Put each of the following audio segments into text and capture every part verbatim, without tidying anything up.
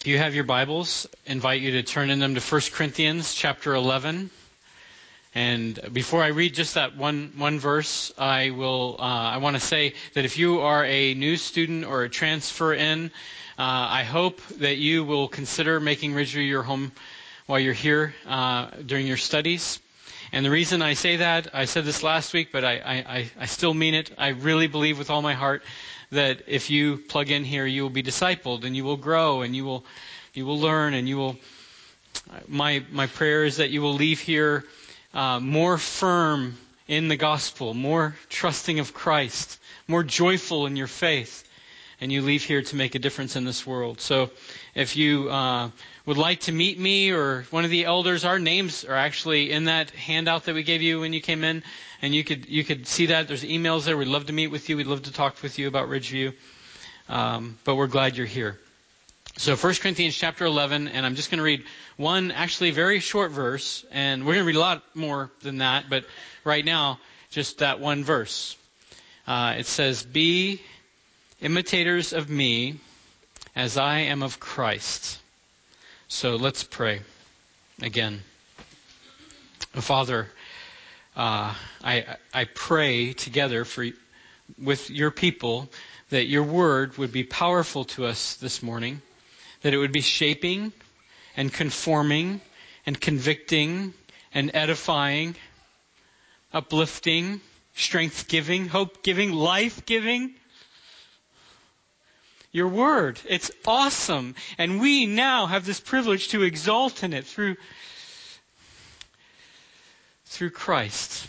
If you have your Bibles, I invite you to turn in them to First Corinthians chapter eleven. And before I read just that one one verse, I will uh, I want to say that if you are a new student or a transfer in, uh, I hope that you will consider making Ridgeview your home while you're here uh, during your studies. And the reason I say that, I said this last week, but I, I, I still mean it. I really believe with all my heart that if you plug in here, you will be discipled and you will grow and you will you will learn and you will. My my prayer is that you will leave here uh, more firm in the gospel, more trusting of Christ, more joyful in your faith, and you leave here to make a difference in this world. So, if you uh, would like to meet me or one of the elders, our names are actually in that handout that we gave you when you came in, and you could you could see that. There's emails there. We'd love to meet with you. We'd love to talk with you about Ridgeview. Um, but we're glad you're here. So First Corinthians chapter eleven, and I'm just going to read one actually very short verse, and we're going to read a lot more than that, but right now, just that one verse. Uh, it says, "Be imitators of me as I am of Christ." So let's pray again. Father, uh, I I pray together for with your people that your word would be powerful to us this morning, that it would be shaping and conforming and convicting and edifying, uplifting, strength-giving, hope-giving, life-giving. Your word, it's awesome. And we now have this privilege to exalt in it through, through Christ.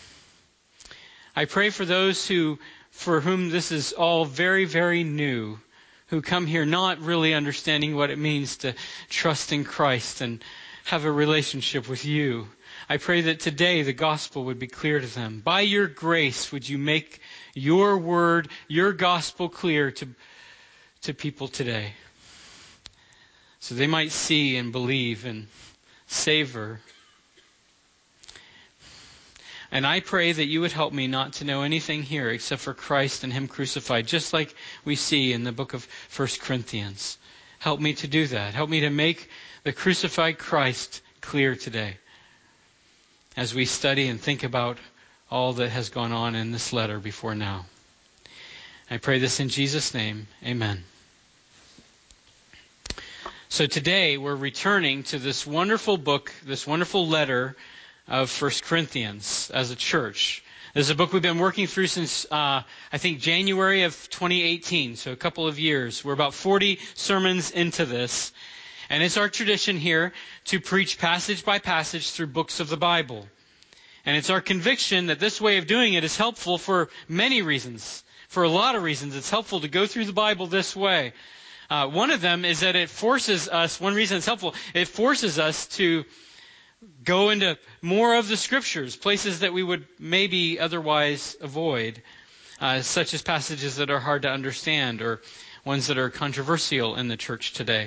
I pray for those who, for whom this is all very, very new, who come here not really understanding what it means to trust in Christ and have a relationship with you. I pray that today the gospel would be clear to them. By your grace, would you make your word, your gospel clear to to people today, so they might see and believe and savor. And I pray that you would help me not to know anything here except for Christ and Him crucified, just like we see in the book of First Corinthians. Help me to do that. Help me to make the crucified Christ clear today as we study and think about all that has gone on in this letter before now. I pray this in Jesus' name. Amen. So today we're returning to this wonderful book, this wonderful letter of First Corinthians as a church. This is a book we've been working through since, uh, I think, January of twenty eighteen, so a couple of years. We're about forty sermons into this. And it's our tradition here to preach passage by passage through books of the Bible. And it's our conviction that this way of doing it is helpful for many reasons. For a lot of reasons, it's helpful to go through the Bible this way. Uh, one of them is that it forces us, one reason it's helpful, it forces us to go into more of the Scriptures, places that we would maybe otherwise avoid, uh, such as passages that are hard to understand or ones that are controversial in the church today.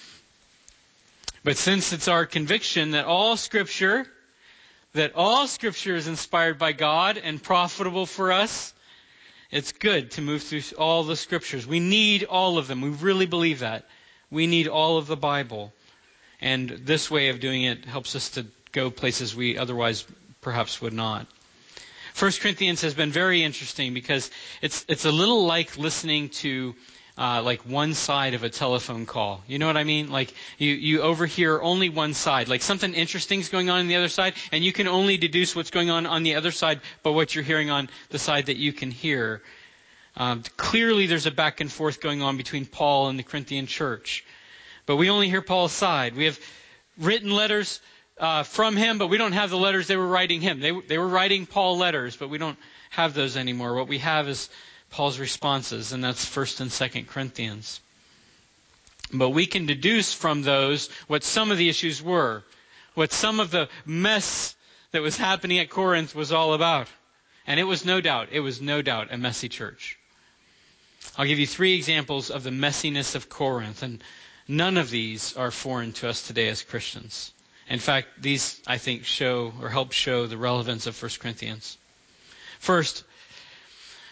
But since it's our conviction that all Scripture, that all Scripture is inspired by God and profitable for us, it's good to move through all the Scriptures. We need all of them. We really believe that. We need all of the Bible. And this way of doing it helps us to go places we otherwise perhaps would not. First Corinthians has been very interesting because it's it's a little like listening to uh, like one side of a telephone call. You know what I mean? Like you, you overhear only one side. Like something interesting is going on on the other side, and you can only deduce what's going on on the other side by what you're hearing on the side that you can hear. Um, clearly there's a back and forth going on between Paul and the Corinthian church. But we only hear Paul's side. We have written letters uh, from him, but we don't have the letters they were writing him. They, they were writing Paul letters, but we don't have those anymore. What we have is Paul's responses, and that's First and Second Corinthians. But we can deduce from those what some of the issues were, what some of the mess that was happening at Corinth was all about. And it was no doubt, it was no doubt a messy church. I'll give you three examples of the messiness of Corinth, and none of these are foreign to us today as Christians. In fact, these, I think, show or help show the relevance of First Corinthians. First,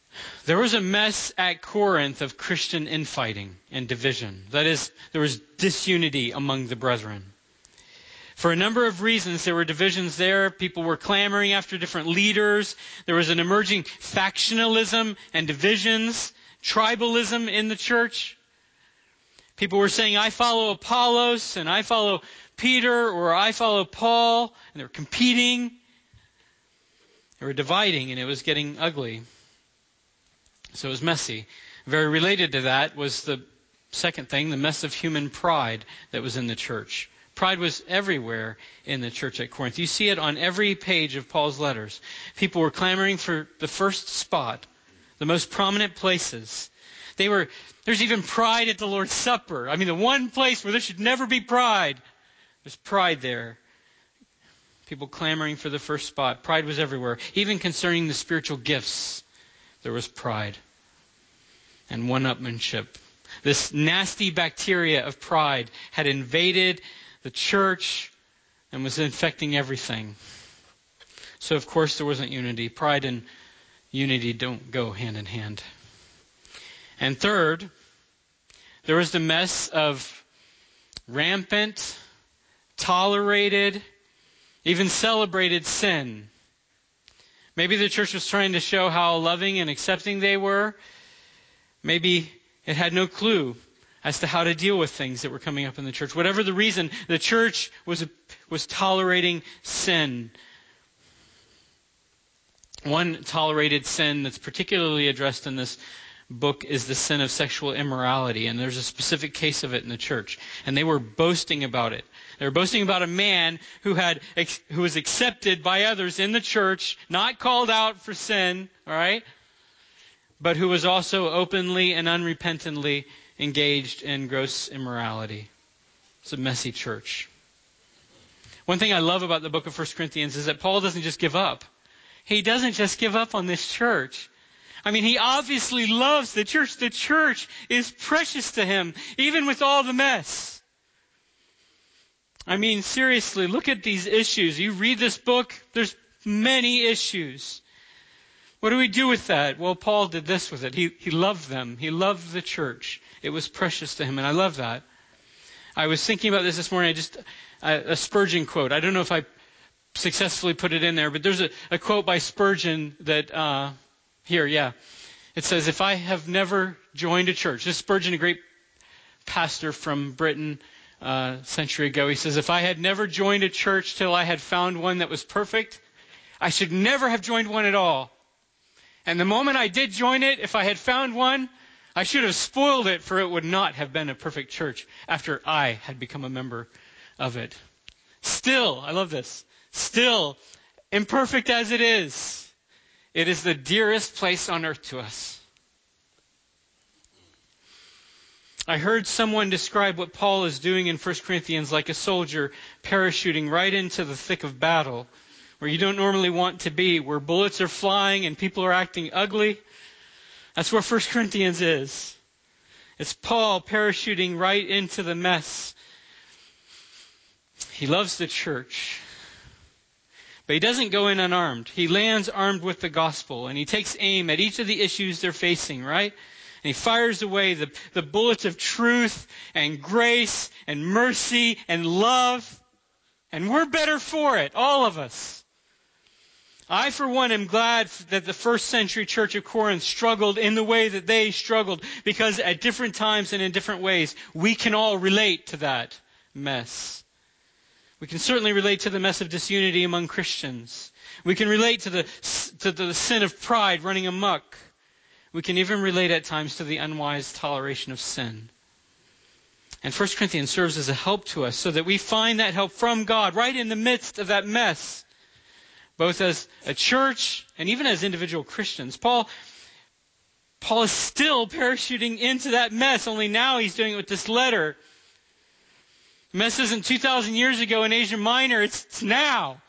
There was a mess at Corinth of Christian infighting and division. That is, there was disunity among the brethren. For a number of reasons, there were divisions there. People were clamoring after different leaders. There was an emerging factionalism and divisions, tribalism in the church. People were saying, I follow Apollos, and I follow Peter, or I follow Paul, and they were competing. They were dividing, and it was getting ugly. So it was messy. Very related to that was the second thing, the mess of human pride that was in the church. Pride was everywhere in the church at Corinth. You see it on every page of Paul's letters. People were clamoring for the first spot, the most prominent places. They were, there's even pride at the Lord's Supper. I mean, the one place where there should never be pride. There's pride there. People clamoring for the first spot. Pride was everywhere. Even concerning the spiritual gifts, there was pride and one-upmanship. This nasty bacteria of pride had invaded the church and was infecting everything. So, of course, there wasn't unity. Pride and unity don't go hand in hand. And third, there was the mess of rampant, tolerated, even celebrated sin. Maybe the church was trying to show how loving and accepting they were. Maybe it had no clue as to how to deal with things that were coming up in the church. Whatever the reason, the church was was tolerating sin. One tolerated sin that's particularly addressed in this book is the sin of sexual immorality, and there's a specific case of it in the church. And they were boasting about it. They were boasting about a man who had who was accepted by others in the church, not called out for sin, all right, but who was also openly and unrepentantly engaged in gross immorality. It's a messy church. One thing I love about the book of First Corinthians is that Paul doesn't just give up. He doesn't just give up on this church. I mean, he obviously loves the church. The church is precious to him, even with all the mess. I mean, seriously, look at these issues. You read this book, there's many issues. What do we do with that? Well, Paul did this with it. He, he loved them. He loved the church. It was precious to him, and I love that. I was thinking about this this morning. I just a, a Spurgeon quote. I don't know if I successfully put it in there, but there's a, a quote by Spurgeon that... Uh, Here, yeah. It says, if I have never joined a church, this is Spurgeon, a great pastor from Britain uh, a century ago. He says, if I had never joined a church till I had found one that was perfect, I should never have joined one at all. And the moment I did join it, if I had found one, I should have spoiled it, for it would not have been a perfect church after I had become a member of it. Still, I love this, still, imperfect as it is, it is the dearest place on earth to us. I heard someone describe what Paul is doing in First Corinthians like a soldier parachuting right into the thick of battle, where you don't normally want to be, where bullets are flying and people are acting ugly. That's where First Corinthians is. It's Paul parachuting right into the mess. He loves the church. But he doesn't go in unarmed. He lands armed with the gospel, and he takes aim at each of the issues they're facing, right? And he fires away the, the bullets of truth and grace and mercy and love. And we're better for it, all of us. I, for one, am glad that the first century church of Corinth struggled in the way that they struggled, because at different times and in different ways, we can all relate to that mess. We can certainly relate to the mess of disunity among Christians. We can relate to the, to the sin of pride running amok. We can even relate at times to the unwise toleration of sin. And First Corinthians serves as a help to us so that we find that help from God right in the midst of that mess, both as a church and even as individual Christians. Paul, Paul is still parachuting into that mess, only now he's doing it with this letter. The mess isn't two thousand years ago in Asia Minor, it's, it's now.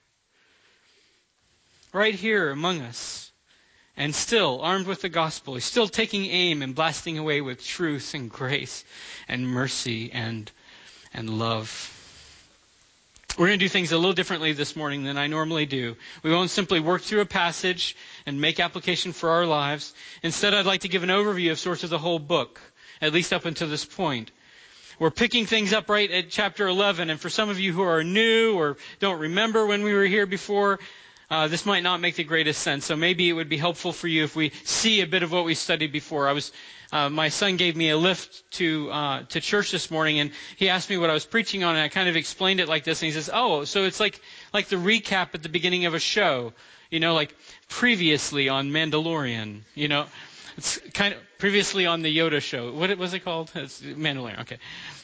Right here among us. And still, armed with the gospel, he's still taking aim and blasting away with truth and grace and mercy and, and love. We're going to do things a little differently this morning than I normally do. We won't simply work through a passage and make application for our lives. Instead, I'd like to give an overview of sorts of the whole book, at least up until this point. We're picking things up right at chapter eleven, and for some of you who are new or don't remember when we were here before, uh, this might not make the greatest sense. So maybe it would be helpful for you if we see a bit of what we studied before. I was, uh, my son gave me a lift to uh, to church this morning, and he asked me what I was preaching on, and I kind of explained it like this. And he says, "Oh, so it's like like the recap at the beginning of a show, you know, like previously on Mandalorian, you know." It's kind of previously on the Yoda show. What was it called? It's Mandalorian. Okay.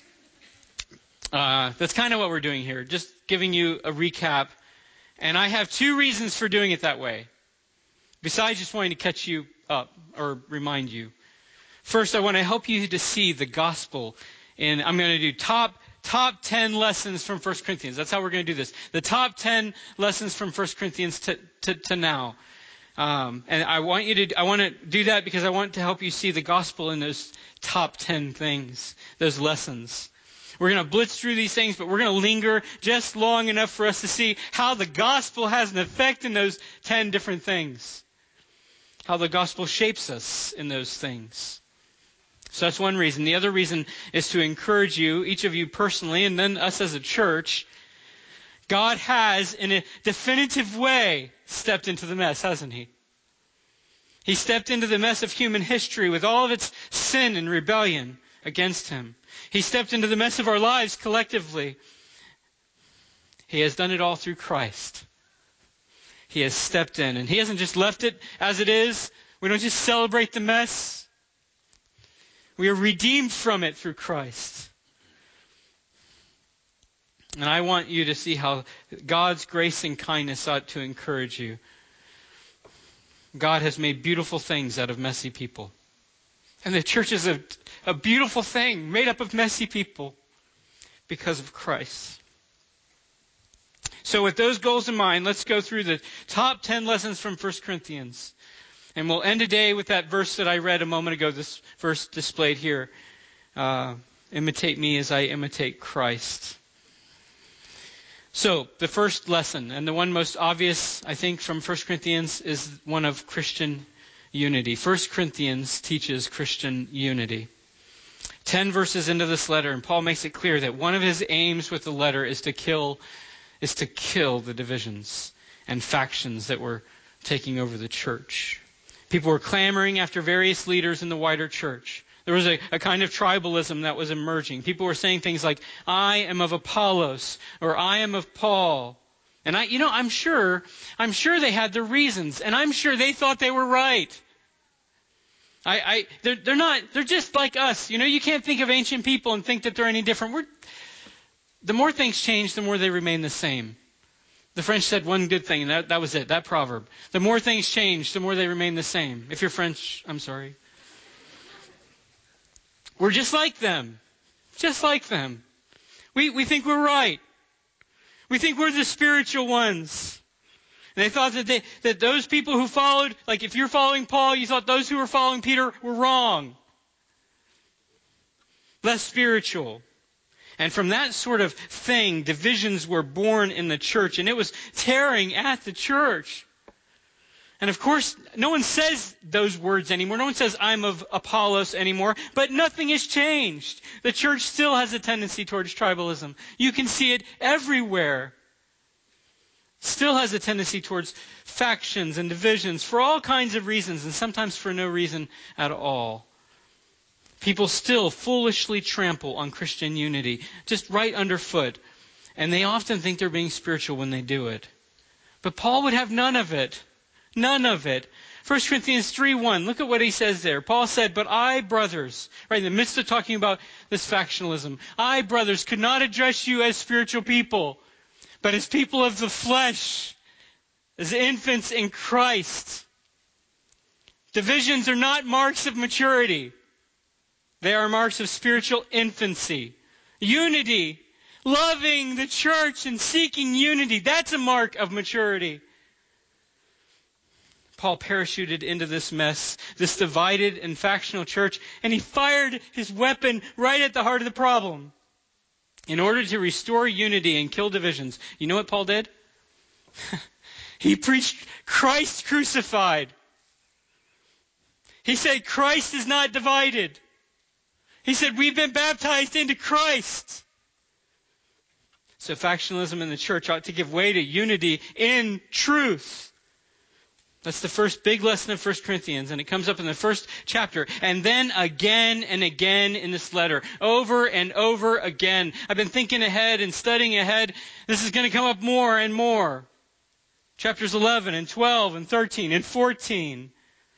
Uh, that's kind of what we're doing here. Just giving you a recap. And I have two reasons for doing it that way. Besides just wanting to catch you up or remind you. First, I want to help you to see the gospel. And I'm going to do top top ten lessons from First Corinthians. That's how we're going to do this. The top ten lessons from First Corinthians to, to, to now. Um, and I want you to, I want to do that because I want to help you see the gospel in those top ten things, those lessons. We're going to blitz through these things, but we're going to linger just long enough for us to see how the gospel has an effect in those ten different things. How the gospel shapes us in those things. So that's one reason. The other reason is to encourage you, each of you personally, and then us as a church. God has, in a definitive way, stepped into the mess, hasn't he? He stepped into the mess of human history with all of its sin and rebellion against him. He stepped into the mess of our lives collectively. He has done it all through Christ. He has stepped in, and he hasn't just left it as it is. We don't just celebrate the mess. We are redeemed from it through Christ. And I want you to see how God's grace and kindness ought to encourage you. God has made beautiful things out of messy people. And the church is a, a beautiful thing made up of messy people because of Christ. So with those goals in mind, let's go through the top ten lessons from First Corinthians. And we'll end today with that verse that I read a moment ago, this verse displayed here. Uh, imitate me as I imitate Christ. So, the first lesson, and the one most obvious, I think, from First Corinthians is one of Christian unity. First Corinthians teaches Christian unity. Ten verses into this letter, and Paul makes it clear that one of his aims with the letter is to kill, is to kill the divisions and factions that were taking over the church. People were clamoring after various leaders in the wider church. There was a, a kind of tribalism that was emerging. People were saying things like, I am of Apollos, or I am of Paul. And I, you know, I'm sure, I'm sure they had their reasons, and I'm sure they thought they were right. I, I, they're, they're not, they're just like us. You know, you can't think of ancient people and think that they're any different. We're, the more things change, the more they remain the same. The French said one good thing, and that, that was it, that proverb. The more things change, the more they remain the same. If you're French, I'm sorry. We're just like them. Just like them. We we think we're right. We think we're the spiritual ones. And they thought that they, that those people who followed, like if you're following Paul, you thought those who were following Peter were wrong. Less spiritual. And from that sort of thing, divisions were born in the church, and it was tearing at the church. And of course, no one says those words anymore. No one says, I'm of Apollos anymore. But nothing has changed. The church still has a tendency towards tribalism. You can see it everywhere. Still has a tendency towards factions and divisions for all kinds of reasons, and sometimes for no reason at all. People still foolishly trample on Christian unity, just right underfoot. And they often think they're being spiritual when they do it. But Paul would have none of it. None of it. First Corinthians three one, look at what he says there. Paul said, but I, brothers, right in the midst of talking about this factionalism, I, brothers, could not address you as spiritual people, but as people of the flesh, as infants in Christ. Divisions are not marks of maturity. They are marks of spiritual infancy. Unity, loving the church and seeking unity, that's a mark of maturity. Paul parachuted into this mess, this divided and factional church, and he fired his weapon right at the heart of the problem. in order to restore unity and kill divisions. You know what Paul did? He preached Christ crucified. He said Christ is not divided. He said we've been baptized into Christ. So factionalism in the church ought to give way to unity in truth. That's the first big lesson of First Corinthians, and it comes up in the first chapter, and then again and again in this letter, over and over again. I've been thinking ahead and studying ahead. This is going to come up more and more. Chapters eleven and twelve and thirteen and fourteen.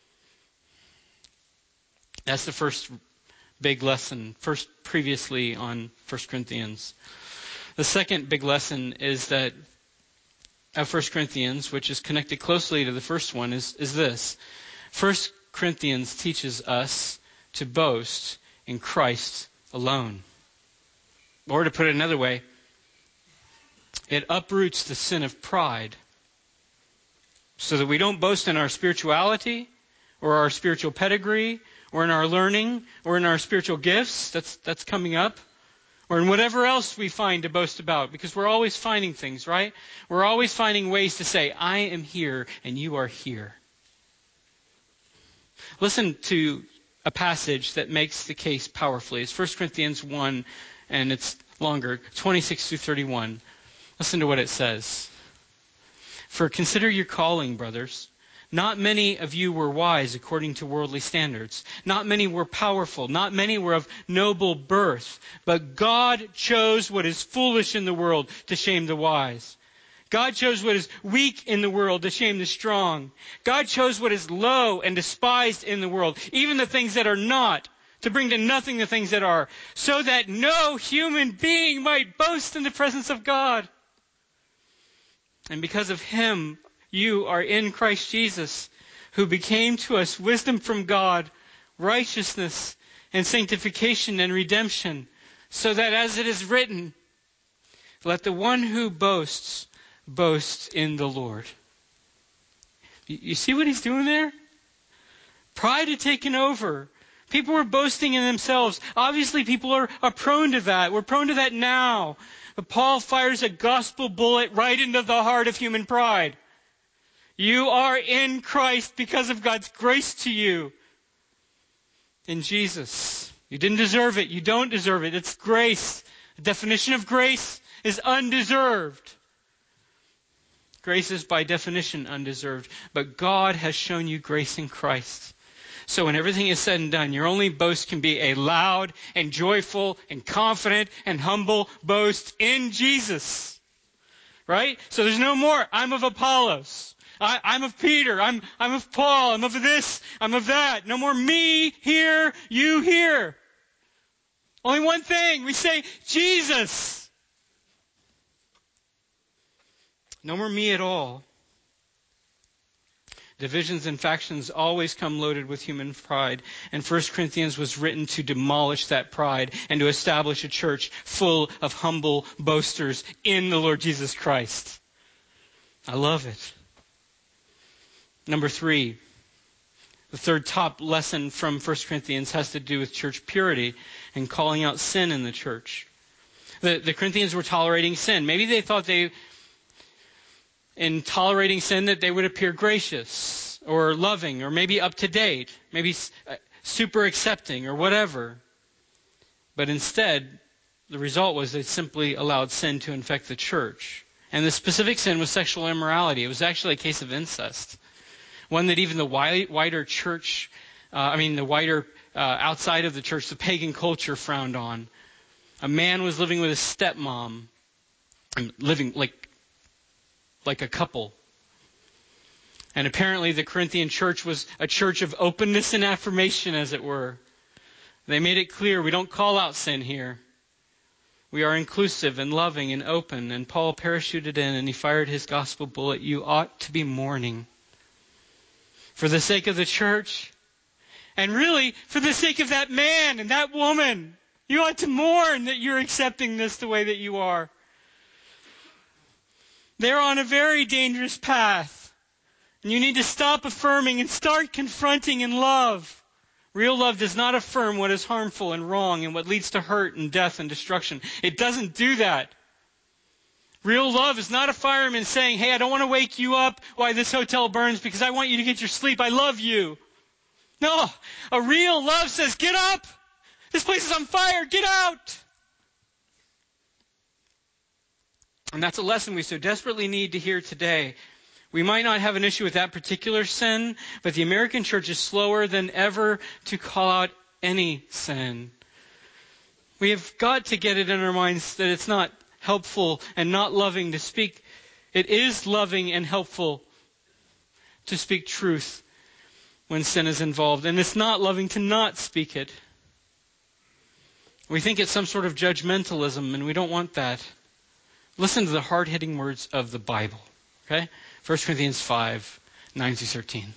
That's the first big lesson, first previously on First Corinthians. The second big lesson is that of First Corinthians, which is connected closely to the first one, is, is this. First Corinthians teaches us to boast in Christ alone. Or to put it another way, it uproots the sin of pride so that we don't boast in our spirituality or our spiritual pedigree or in our learning or in our spiritual gifts. That's, that's coming up. Or in whatever else we find to boast about, because we're always finding things, right? We're always finding ways to say, I am here and you are here. Listen to a passage that makes the case powerfully. It's First Corinthians one, and it's longer, twenty-six through thirty-one. Listen to what it says. For consider your calling, brothers. Not many of you were wise according to worldly standards. Not many were powerful. Not many were of noble birth. But God chose what is foolish in the world to shame the wise. God chose what is weak in the world to shame the strong. God chose what is low and despised in the world, even the things that are not, to bring to nothing the things that are, so that no human being might boast in the presence of God. And because of Him, you are in Christ Jesus, who became to us wisdom from God, righteousness and sanctification and redemption, so that as it is written, let the one who boasts, boast in the Lord. You see what he's doing there? Pride had taken over. People were boasting in themselves. Obviously, people are, are prone to that. We're prone to that now. But Paul fires a gospel bullet right into the heart of human pride. You are in Christ because of God's grace to you. In Jesus. You didn't deserve it. You don't deserve it. It's grace. The definition of grace is undeserved. Grace is by definition undeserved. But God has shown you grace in Christ. So when everything is said and done, your only boast can be a loud and joyful and confident and humble boast in Jesus. Right? So there's no more, I'm of Apollos. I, I'm of Peter. I'm, I'm of Paul. I'm of this. I'm of that. No more me here, you here. Only one thing. We say, Jesus. No more me at all. Divisions and factions always come loaded with human pride. And First Corinthians was written to demolish that pride and to establish a church full of humble boasters in the Lord Jesus Christ. I love it. Number three, the third top lesson from First Corinthians has to do with church purity and calling out sin in the church. The, the Corinthians were tolerating sin. Maybe they thought they, in tolerating sin, that they would appear gracious or loving or maybe up to date, maybe super accepting or whatever. But instead, the result was they simply allowed sin to infect the church. And the specific sin was sexual immorality. It was actually a case of incest. One that even the wider church, uh, I mean the wider uh, outside of the church, the pagan culture frowned on. A man was living with his stepmom, living like like a couple. And apparently the Corinthian church was a church of openness and affirmation, as it were. They made it clear, we don't call out sin here. We are inclusive and loving and open. And Paul parachuted in and he fired his gospel bullet. You ought to be mourning. For the sake of the church, and really for the sake of that man and that woman, you ought to mourn that you're accepting this the way that you are. They're on a very dangerous path. And you need to stop affirming and start confronting in love Real love does not affirm what is harmful and wrong and what leads to hurt and death and destruction. It doesn't do that. Real love is not a fireman saying, hey, I don't want to wake you up while this hotel burns because I want you to get your sleep. I love you. No, a real love says, get up. This place is on fire. Get out. And that's a lesson we so desperately need to hear today. We might not have an issue with that particular sin, but the American church is slower than ever to call out any sin. We have got to get it in our minds that it's not helpful and not loving to speak. It is loving and helpful to speak truth when sin is involved. And it's not loving to not speak it. We think it's some sort of judgmentalism, and we don't want that. Listen to the hard-hitting words of the Bible. Okay? First Corinthians five, nine through thirteen.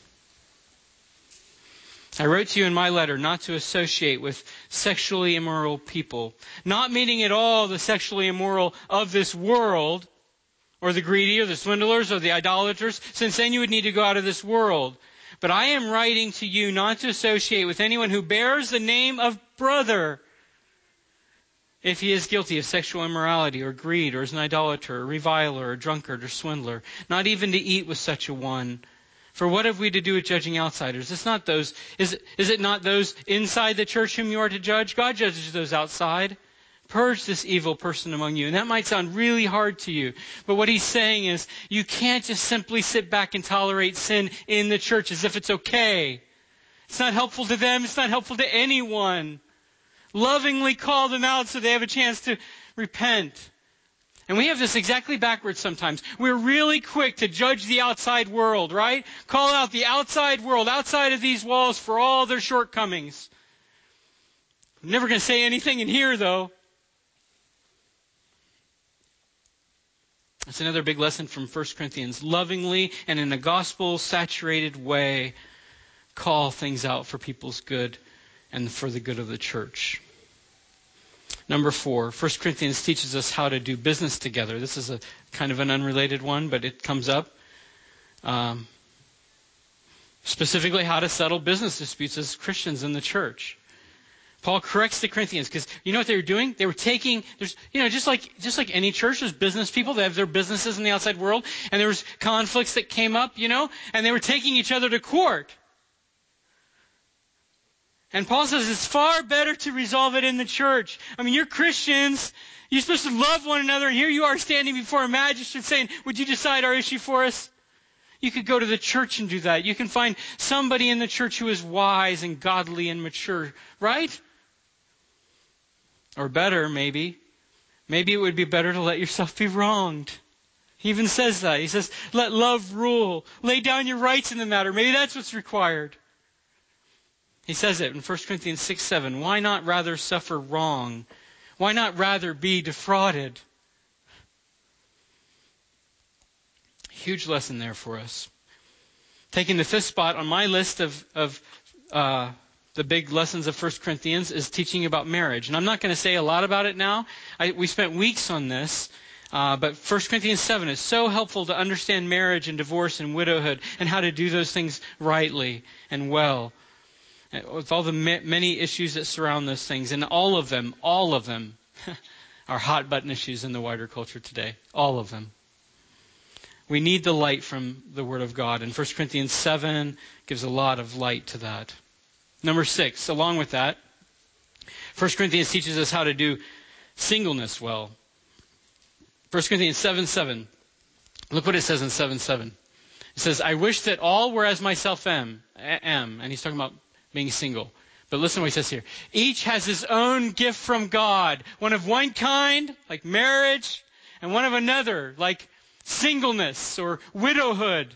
I wrote to you in my letter not to associate with sexually immoral people, not meaning at all the sexually immoral of this world, or the greedy, or the swindlers, or the idolaters, since then you would need to go out of this world. But I am writing to you not to associate with anyone who bears the name of brother, if he is guilty of sexual immorality or greed or is an idolater or reviler or drunkard or swindler, not even to eat with such a one. For what have we to do with judging outsiders? It's not those, is, is it not those inside the church whom you are to judge? God judges those outside. Purge this evil person among you. And that might sound really hard to you. But what he's saying is, you can't just simply sit back and tolerate sin in the church as if it's okay. It's not helpful to them. It's not helpful to anyone. Lovingly call them out so they have a chance to repent. And we have this exactly backwards sometimes. We're really quick to judge the outside world, right? Call out the outside world, outside of these walls, for all their shortcomings. I'm never going to say anything in here, though. That's another big lesson from First Corinthians. Lovingly and in a gospel-saturated way, call things out for people's good and for the good of the church. Number four, First Corinthians teaches us how to do business together. This is a kind of an unrelated one, but it comes up. Um, specifically, how to settle business disputes as Christians in the church. Paul corrects the Corinthians because you know what they were doing? They were taking, there's, you know, just like just like any church, there's business people. They have their businesses in the outside world, and there was conflicts that came up, you know, and they were taking each other to court. And Paul says it's far better to resolve it in the church. I mean, you're Christians. You're supposed to love one another. And here you are standing before a magistrate saying, would you decide our issue for us? You could go to the church and do that. You can find somebody in the church who is wise and godly and mature, right? Or better, maybe. Maybe it would be better to let yourself be wronged. He even says that. He says, let love rule. Lay down your rights in the matter. Maybe that's what's required. He says it in First Corinthians six seven. Why not rather suffer wrong? Why not rather be defrauded? Huge lesson there for us. Taking the fifth spot on my list of, of uh, the big lessons of First Corinthians is teaching about marriage. And I'm not going to say a lot about it now. I, we spent weeks on this. Uh, but First Corinthians seven is so helpful to understand marriage and divorce and widowhood and how to do those things rightly and well. With all the many issues that surround those things. And all of them, all of them are hot button issues in the wider culture today. All of them. We need the light from the Word of God. And First Corinthians seven gives a lot of light to that. Number six, along with that, First Corinthians teaches us how to do singleness well. First Corinthians seven seven. Look what it says in seven seven. It says, I wish that all were as myself am. am. And he's talking about being single. But listen to what he says here. Each has his own gift from God. One of one kind, like marriage, and one of another, like singleness or widowhood.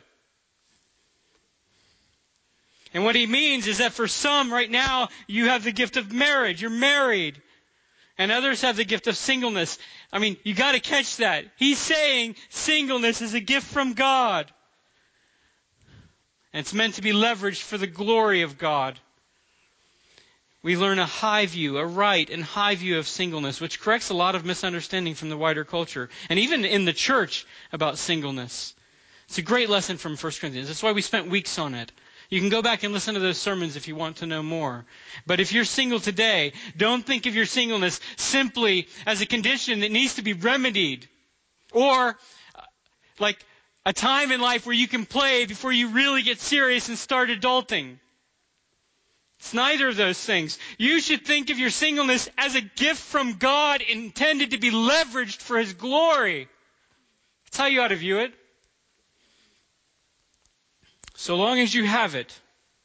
And what he means is that for some right now, you have the gift of marriage. You're married. And others have the gift of singleness. I mean, you got to catch that. He's saying singleness is a gift from God. And it's meant to be leveraged for the glory of God. We learn a high view, a right and high view of singleness, which corrects a lot of misunderstanding from the wider culture, and even in the church about singleness. It's a great lesson from First Corinthians. That's why we spent weeks on it. You can go back and listen to those sermons if you want to know more. But if you're single today, don't think of your singleness simply as a condition that needs to be remedied, or like a time in life where you can play before you really get serious and start adulting. It's neither of those things. You should think of your singleness as a gift from God intended to be leveraged for His glory. That's how you ought to view it. So long as you have it.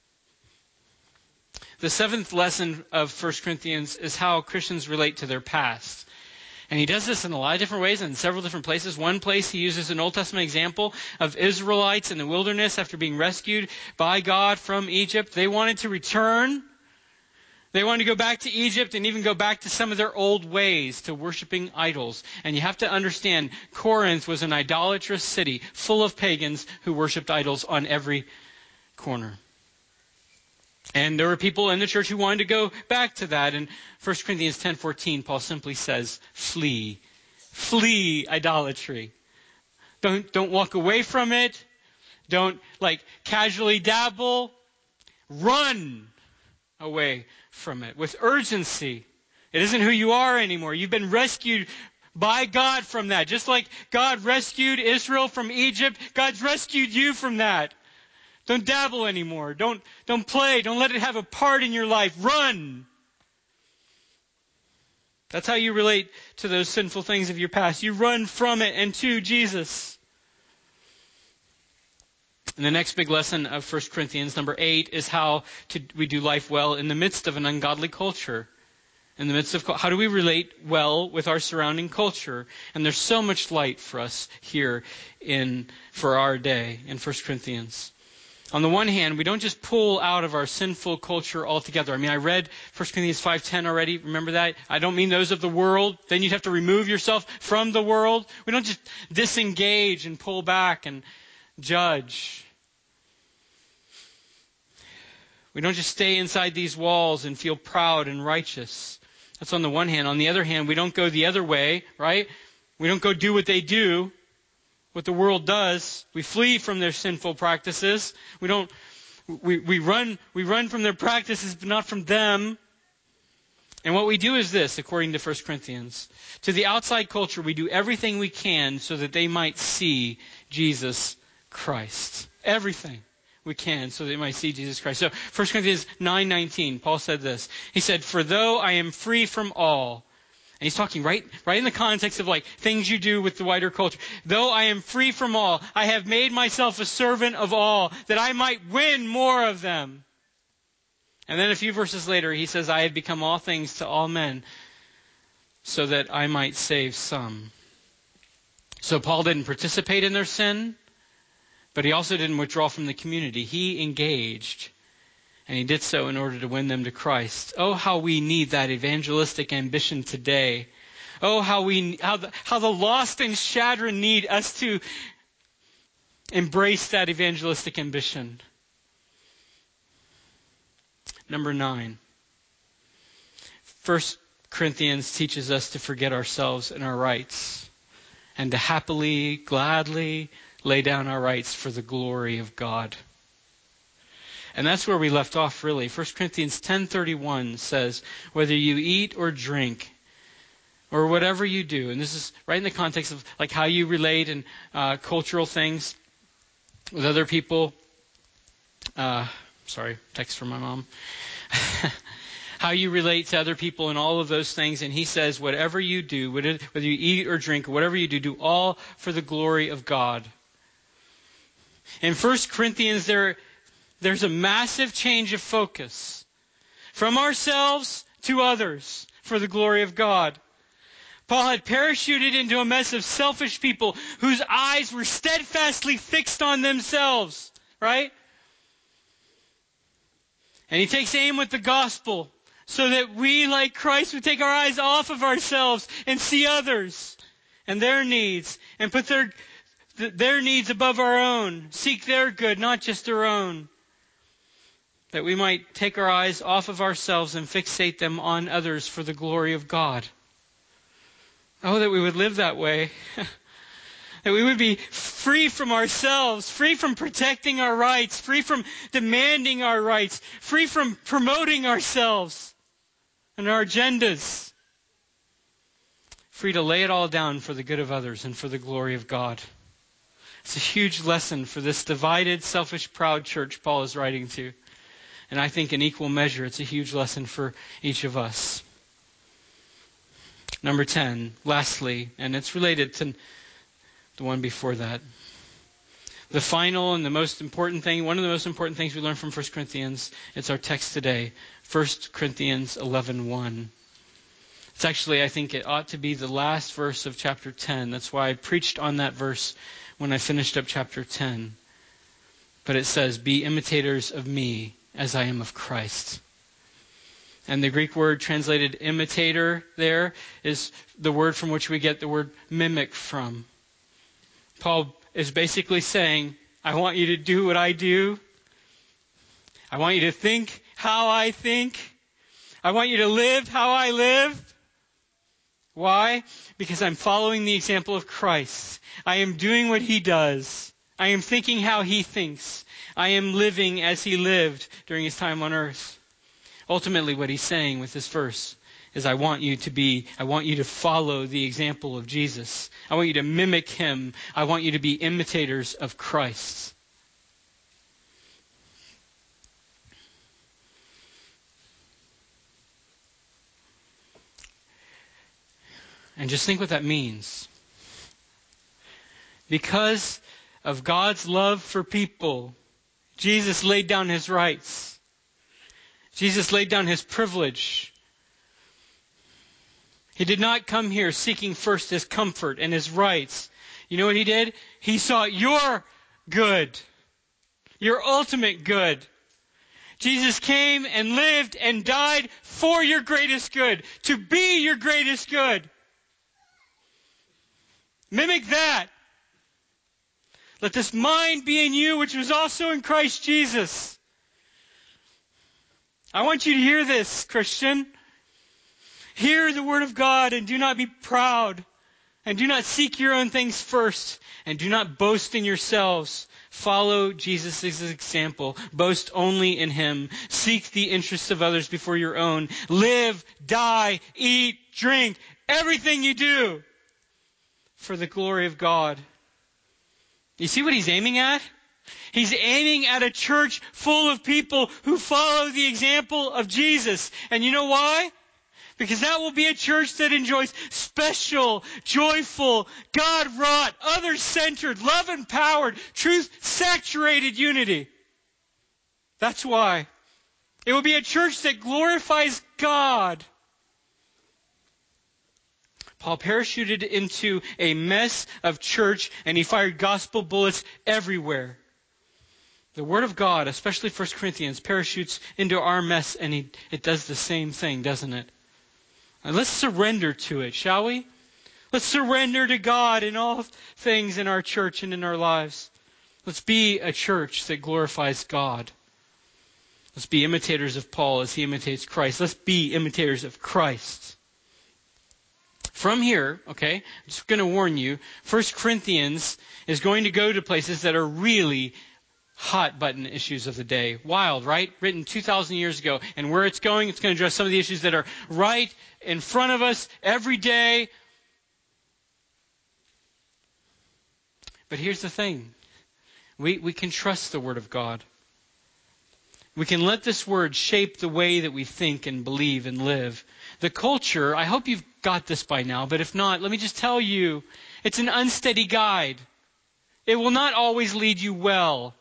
The seventh lesson of First Corinthians is how Christians relate to their past. And he does this in a lot of different ways and in several different places. One place he uses an Old Testament example of Israelites in the wilderness after being rescued by God from Egypt. They wanted to return. They wanted to go back to Egypt and even go back to some of their old ways, to worshiping idols. And you have to understand, Corinth was an idolatrous city full of pagans who worshipped idols on every corner. And there were people in the church who wanted to go back to that. In First Corinthians ten fourteen, Paul simply says, flee. Flee idolatry. Don't, don't walk away from it. Don't like casually dabble. Run away from it with urgency. It isn't who you are anymore. You've been rescued by God from that. Just like God rescued Israel from Egypt, God's rescued you from that. Don't dabble anymore. Don't, don't play. Don't let it have a part in your life. Run. That's how you relate to those sinful things of your past. You run from it and to Jesus. And the next big lesson of First Corinthians, number eight, is how to, we do life well in the midst of an ungodly culture. In the midst of, how do we relate well with our surrounding culture? And there's so much light for us here in, for our day in First Corinthians. On the one hand, we don't just pull out of our sinful culture altogether. I mean, I read First Corinthians five ten already. Remember that? I don't mean those of the world. Then you'd have to remove yourself from the world. We don't just disengage and pull back and judge. We don't just stay inside these walls and feel proud and righteous. That's on the one hand. On the other hand, we don't go the other way, right? We don't go do what they do. What the world does. We flee from their sinful practices. We don't, we, we run, we run from their practices, but not from them. And what we do is this, according to First Corinthians. To the outside culture, we do everything we can so that they might see Jesus Christ. Everything we can so that they might see Jesus Christ. So First Corinthians nine nineteen, Paul said this. He said, "For though I am free from all," and he's talking right, right in the context of like things you do with the wider culture. "Though I am free from all, I have made myself a servant of all, that I might win more of them." And then a few verses later, he says, "I have become all things to all men, so that I might save some." So Paul didn't participate in their sin, but he also didn't withdraw from the community. He engaged. And he did so in order to win them to Christ. Oh, how we need that evangelistic ambition today. Oh, how we, how the, how the lost and shattered need us to embrace that evangelistic ambition. Number nine. First Corinthians teaches us to forget ourselves and our rights, and to happily, gladly lay down our rights for the glory of God. And that's where we left off, really. First Corinthians ten thirty-one says, "Whether you eat or drink, or whatever you do," and this is right in the context of like how you relate and uh, cultural things with other people. Uh, sorry, text from my mom. How you relate to other people and all of those things. And he says, whatever you do, whether you eat or drink, or whatever you do, do all for the glory of God. In First Corinthians, there There's a massive change of focus from ourselves to others for the glory of God. Paul had parachuted into a mess of selfish people whose eyes were steadfastly fixed on themselves, right? And he takes aim with the gospel so that we, like Christ, would take our eyes off of ourselves and see others and their needs and put their, their needs above our own. Seek their good, not just our own. That we might take our eyes off of ourselves and fixate them on others for the glory of God. Oh, that we would live that way. That we would be free from ourselves, free from protecting our rights, free from demanding our rights, free from promoting ourselves and our agendas, free to lay it all down for the good of others and for the glory of God. It's a huge lesson for this divided, selfish, proud church Paul is writing to. And I think in equal measure, it's a huge lesson for each of us. Number ten, lastly, and it's related to the one before that. The final and the most important thing, one of the most important things we learn from First Corinthians, it's our text today, First Corinthians eleven one. It's actually, I think it ought to be the last verse of chapter ten. That's why I preached on that verse when I finished up chapter ten. But it says, "Be imitators of me as I am of Christ." And the Greek word translated imitator there is the word from which we get the word mimic from. Paul is basically saying, I want you to do what I do. I want you to think how I think. I want you to live how I live. Why? Because I'm following the example of Christ. I am doing what He does. I am thinking how He thinks. I am living as He lived during His time on earth. Ultimately, what he's saying with this verse is I want you to be, I want you to follow the example of Jesus. I want you to mimic Him. I want you to be imitators of Christ. And just think what that means. Because of God's love for people, Jesus laid down His rights. Jesus laid down His privilege. He did not come here seeking first His comfort and His rights. You know what He did? He sought your good, your ultimate good. Jesus came and lived and died for your greatest good, to be your greatest good. Mimic that. Let this mind be in you, which was also in Christ Jesus. I want you to hear this, Christian. Hear the word of God and do not be proud. And do not seek your own things first. And do not boast in yourselves. Follow Jesus' example. Boast only in Him. Seek the interests of others before your own. Live, die, eat, drink, everything you do for the glory of God. You see what He's aiming at? He's aiming at a church full of people who follow the example of Jesus. And you know why? Because that will be a church that enjoys special, joyful, God-wrought, others-centered, love-empowered, truth-saturated unity. That's why. It will be a church that glorifies God. Paul parachuted into a mess of church and he fired gospel bullets everywhere. The Word of God, especially First Corinthians, parachutes into our mess and he, it does the same thing, doesn't it? And let's surrender to it, shall we? Let's surrender to God in all things in our church and in our lives. Let's be a church that glorifies God. Let's be imitators of Paul as he imitates Christ. Let's be imitators of Christ. From here, okay, I'm just going to warn you, First Corinthians is going to go to places that are really hot button issues of the day. Wild, right? Written two thousand years ago. And where it's going, it's going to address some of the issues that are right in front of us every day. But here's the thing. We, we can trust the Word of God. We can let this Word shape the way that we think and believe and live. The culture, I hope you've got this by now, but if not, let me just tell you, it's an unsteady guide. It will not always lead you well.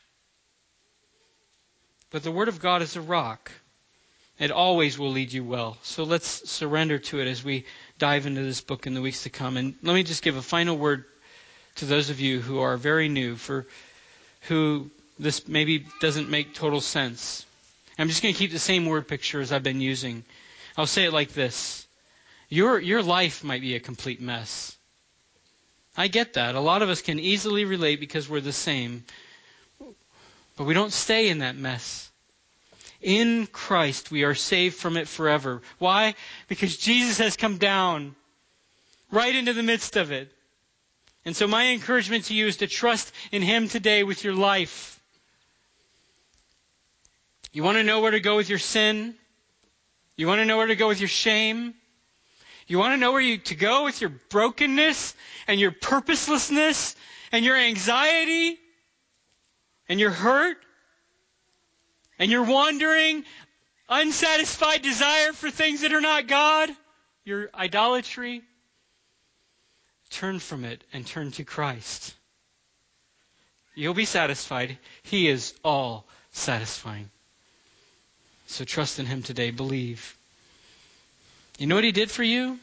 But the Word of God is a rock. It always will lead you well. So let's surrender to it as we dive into this book in the weeks to come. And let me just give a final word to those of you who are very new, for who this maybe doesn't make total sense. I'm just going to keep the same word picture as I've been using. I'll say it like this. Your, your life might be a complete mess. I get that. A lot of us can easily relate because we're the same. But we don't stay in that mess. In Christ, we are saved from it forever. Why? Because Jesus has come down right into the midst of it. And so my encouragement to you is to trust in Him today with your life. You want to know where to go with your sin? You want to know where to go with your shame? You want to know where you to go with your brokenness and your purposelessness and your anxiety and your hurt and your wandering, unsatisfied desire for things that are not God, your idolatry? Turn from it and turn to Christ. You'll be satisfied. He is all satisfying. So trust in Him today. Believe. You know what He did for you?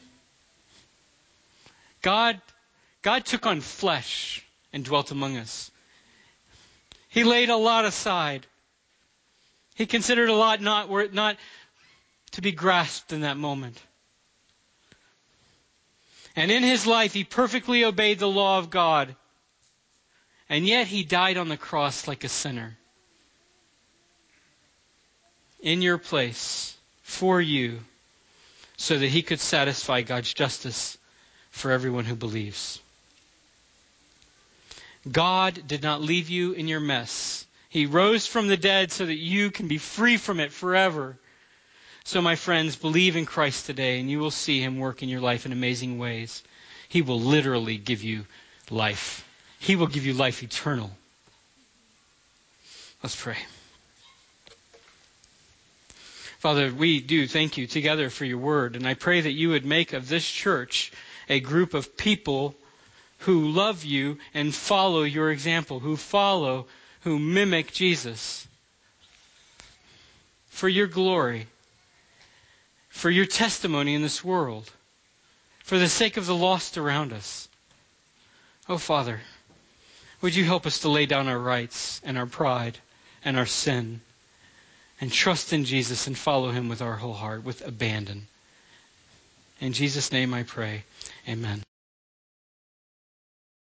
God, God took on flesh and dwelt among us. He laid a lot aside. He considered a lot not, not to be grasped in that moment. And in His life, He perfectly obeyed the law of God. And yet He died on the cross like a sinner. In your place, for you, so that He could satisfy God's justice for everyone who believes. God did not leave you in your mess. He rose from the dead so that you can be free from it forever. So, my friends, believe in Christ today, and you will see Him work in your life in amazing ways. He will literally give you life. He will give you life eternal. Let's pray. Father, we do thank you together for your word, and I pray that you would make of this church a group of people who love you and follow your example, who follow, who mimic Jesus. For your glory, for your testimony in this world, for the sake of the lost around us. Oh, Father, would you help us to lay down our rights and our pride and our sin and trust in Jesus and follow Him with our whole heart, with abandon. In Jesus' name I pray. Amen.